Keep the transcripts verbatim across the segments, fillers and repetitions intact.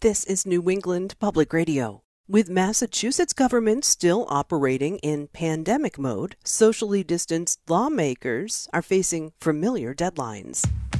This is New England Public Radio. With Massachusetts government still operating in pandemic mode, socially distanced lawmakers are facing familiar deadlines.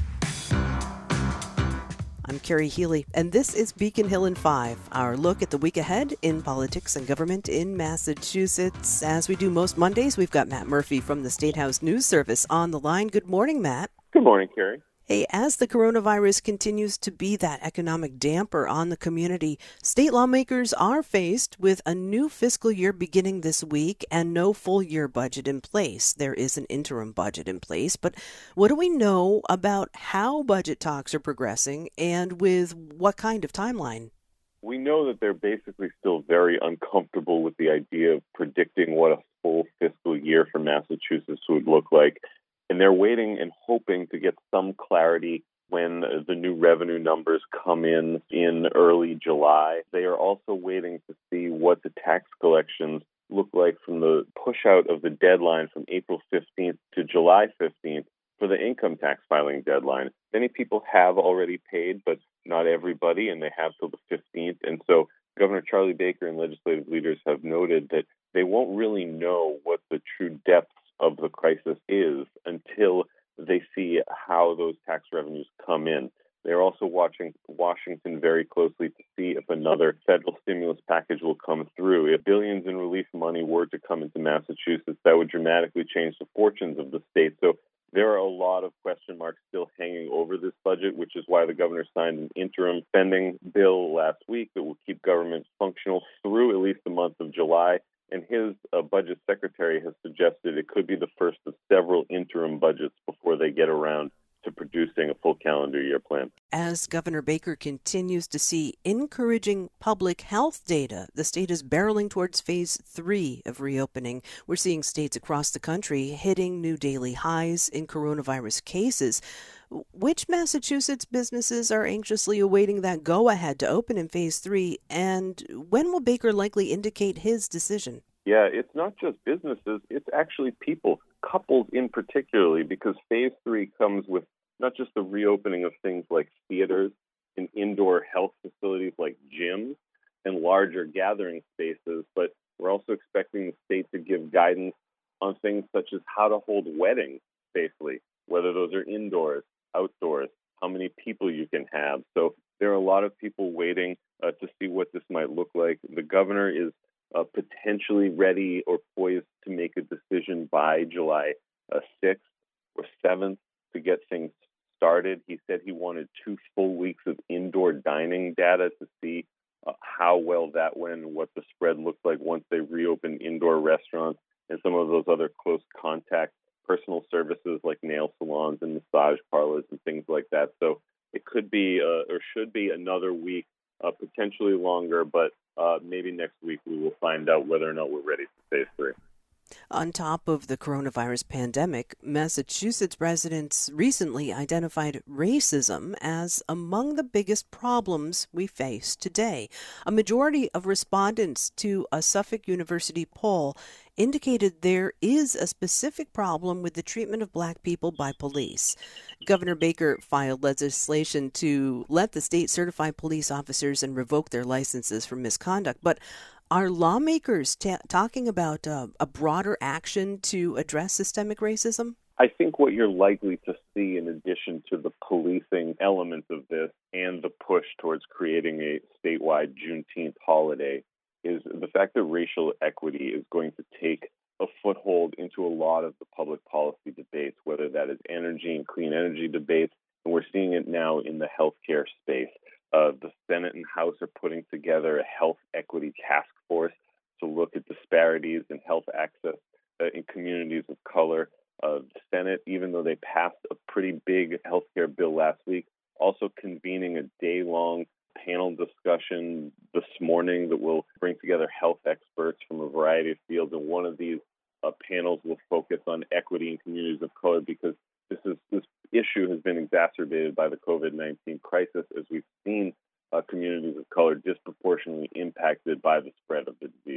I'm Carrie Healy, and this is Beacon Hill in five, our look at the week ahead in politics and government in Massachusetts. As we do most Mondays, we've got Matt Murphy from the State House News Service on the line. Good morning, Matt. Good morning, Carrie. Hey, as the coronavirus continues to be that economic damper on the community, state lawmakers are faced with a new fiscal year beginning this week and no full year budget in place. There is an interim budget in place, but what do we know about how budget talks are progressing and with what kind of timeline? We know that they're basically still very uncomfortable with the idea of predicting what a full fiscal year for Massachusetts would look like. And they're waiting and hoping to get some clarity when the new revenue numbers come in in early July. They are also waiting to see what the tax collections look like from the push out of the deadline from April fifteenth to July fifteenth for the income tax filing deadline. Many people have already paid, but not everybody, and they have till the fifteenth. And so Governor Charlie Baker and legislative leaders have noted that they won't really know what the true depths of the crisis is until they see how those tax revenues come in. They're also watching Washington very closely to see if another federal stimulus package will come through. If billions in relief money were to come into Massachusetts, that would dramatically change the fortunes of the state. So there are a lot of question marks still hanging over this budget, which is why the governor signed an interim spending bill last week that will keep government functional through at least the month of July. And his uh, budget secretary has suggested it could be the first of several interim budgets before they get around to producing a full calendar year plan. As Governor Baker continues to see encouraging public health data, the state is barreling towards phase three of reopening. We're seeing states across the country hitting new daily highs in coronavirus cases. Which Massachusetts businesses are anxiously awaiting that go-ahead to open in phase three, and when will Baker likely indicate his decision? Yeah, it's not just businesses, it's actually people, couples in particularly, because phase three comes with not just the reopening of things like theaters and indoor health facilities like gyms and larger gathering spaces, but we're also expecting the state to give guidance on things such as how to hold weddings safely, whether those are indoors, outdoors, how many people you can have. So there are a lot of people waiting uh, to see what this might look like. The governor is uh, potentially ready or poised to make a decision by July uh, sixth or seventh to get things started. He said he wanted two full weeks of indoor dining data to see uh, how well that went and what the spread looked like once they reopened indoor restaurants and some of those other close contact personal services like nail salons and massage parlors and things like that. So it could be uh, or should be another week, uh, potentially longer, but uh, maybe next week we will find out whether or not we're ready for phase three. On top of the coronavirus pandemic, Massachusetts residents recently identified racism as among the biggest problems we face today. A majority of respondents to a Suffolk University poll indicated there is a specific problem with the treatment of black people by police. Governor Baker filed legislation to let the state certify police officers and revoke their licenses for misconduct, but are lawmakers ta- talking about uh, a broader action to address systemic racism? I think what you're likely to see, in addition to the policing elements of this and the push towards creating a statewide Juneteenth holiday, is the fact that racial equity is going to take a foothold into a lot of the public policy debates, whether that is energy and clean energy debates, and we're seeing it now in the healthcare space. Uh, the Senate and House are putting together a health equity task force to look at disparities in health access uh, in communities of color. Uh, the Senate, even though they passed a pretty big healthcare bill last week, also convening a day-long panel discussion this morning that will bring together health experts from a variety of fields. And one of these uh, panels will focus on equity in communities of color because this is this issue has been exacerbated by the COVID nineteen crisis, as we've seen uh, communities of color disproportionately impacted by the spread of the disease.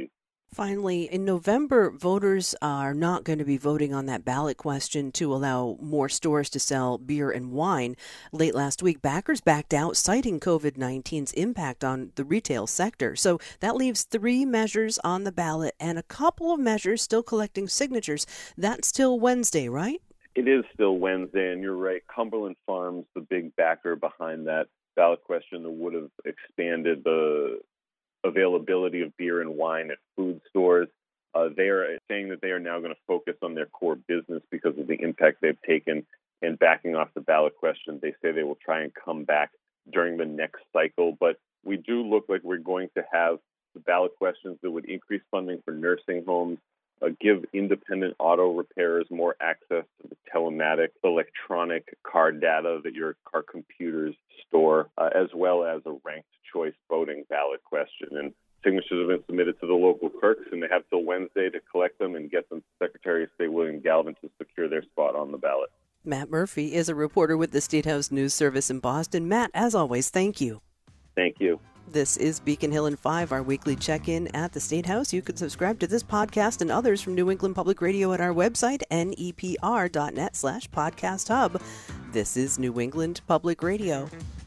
Finally, in November, voters are not going to be voting on that ballot question to allow more stores to sell beer and wine. Late last week, backers backed out, citing COVID nineteen's impact on the retail sector. So that leaves three measures on the ballot and a couple of measures still collecting signatures. That's till Wednesday, right? It is still Wednesday, and you're right. Cumberland Farms, the big backer behind that ballot question that would have expanded the availability of beer and wine at food stores. Uh, they are saying that they are now going to focus on their core business because of the impact they've taken and backing off the ballot question. They say they will try and come back during the next cycle. But we do look like we're going to have the ballot questions that would increase funding for nursing homes, uh, give independent auto repairers more access to the telematic electronic car data that your car computers store, uh, as well as a ranked choice voting ballot question. And signatures have been submitted to the local clerks, and they have till Wednesday to collect them and get them to Secretary of State William Galvin to secure their spot on the ballot. Matt Murphy is a reporter with the State House News Service in Boston. Matt, as always, thank you. Thank you. This is Beacon Hill in five, our weekly check-in at the State House. You can subscribe to this podcast and others from New England Public Radio at our website, nepr.net slash podcast hub. This is New England Public Radio.